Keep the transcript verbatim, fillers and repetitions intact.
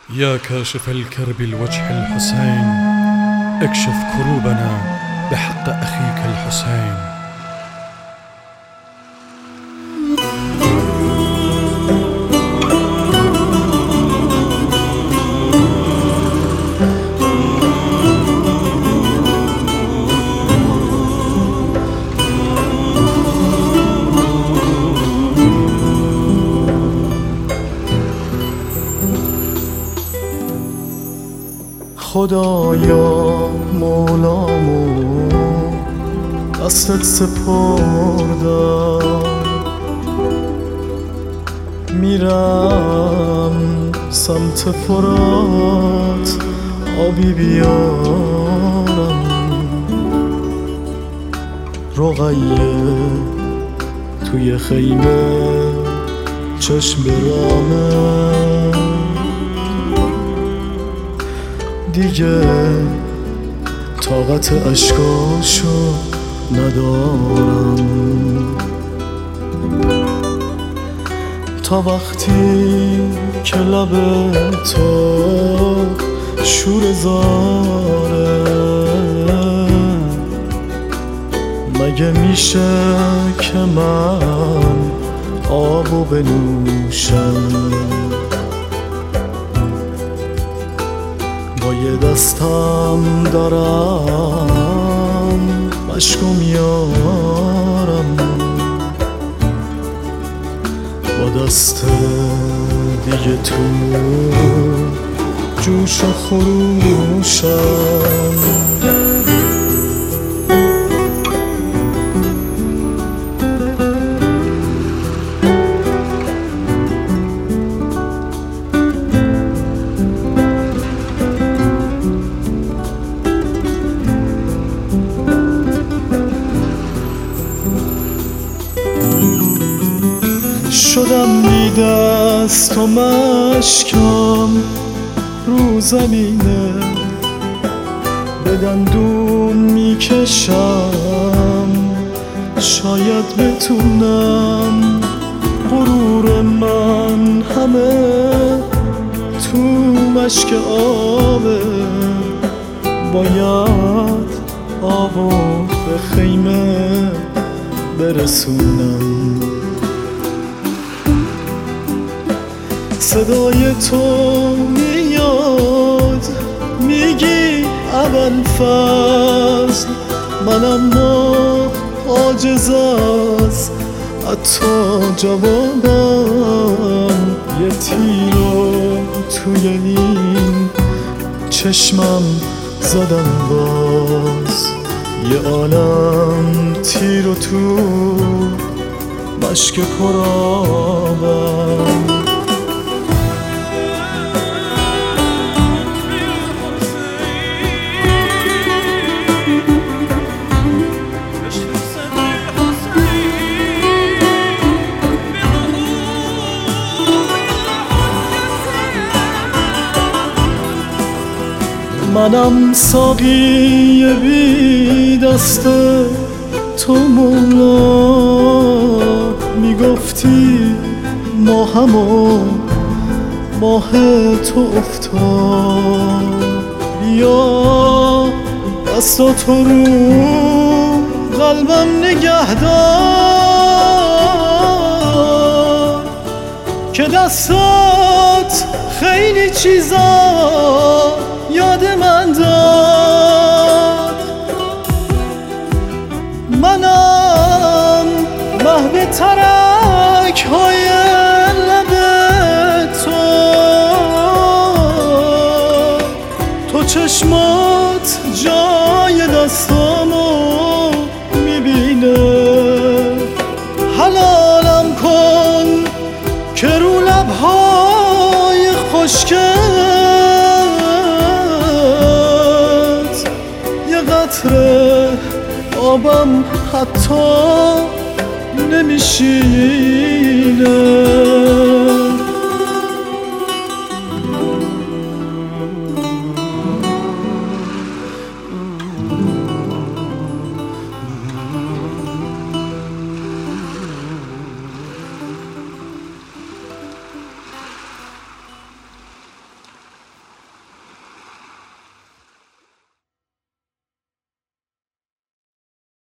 يا كاشف الكرب الوجه الحسين، اكشف كروبنا بحق أخيك الحسين. خدایا مولامو دستت سپردم، میرم سمت فرات آبی بیارم. رقیه توی خیمه چشم برامه، دیگه طاقت اشکاشو ندارم. تا وقتی که لب تو شور زاره، مگه میشه که من آبو بنوشم؟ با یه دستم دارم مشکو میارم، با دست دیگه تو جوش و خروشم. شدم بی دست و مشکم رو زمینه، به دندون میکشم شاید بتونم. غرور من همه تو مشک آبه، باید آبو به خیمه برسونم. صدای تو میاد میگی اول فصل، من اما عاجز از حتی جوابم. یه تیرو توی این چشمم زدم باز، یه عالم تیرو تو مشک پرآبم. منم ساقی بی دست تو مولا، میگفتی ما همون ماه تو افتاد. بیا دستاتو رو قلبم نگه دار، که دستات خیلی چیزا یاد من داد. منم محو ترک های لب تو، تو چشمات جای دستامو میبینه. حلالم کن که رو لبهای خشکت قطره آبم حتی نمیشینه.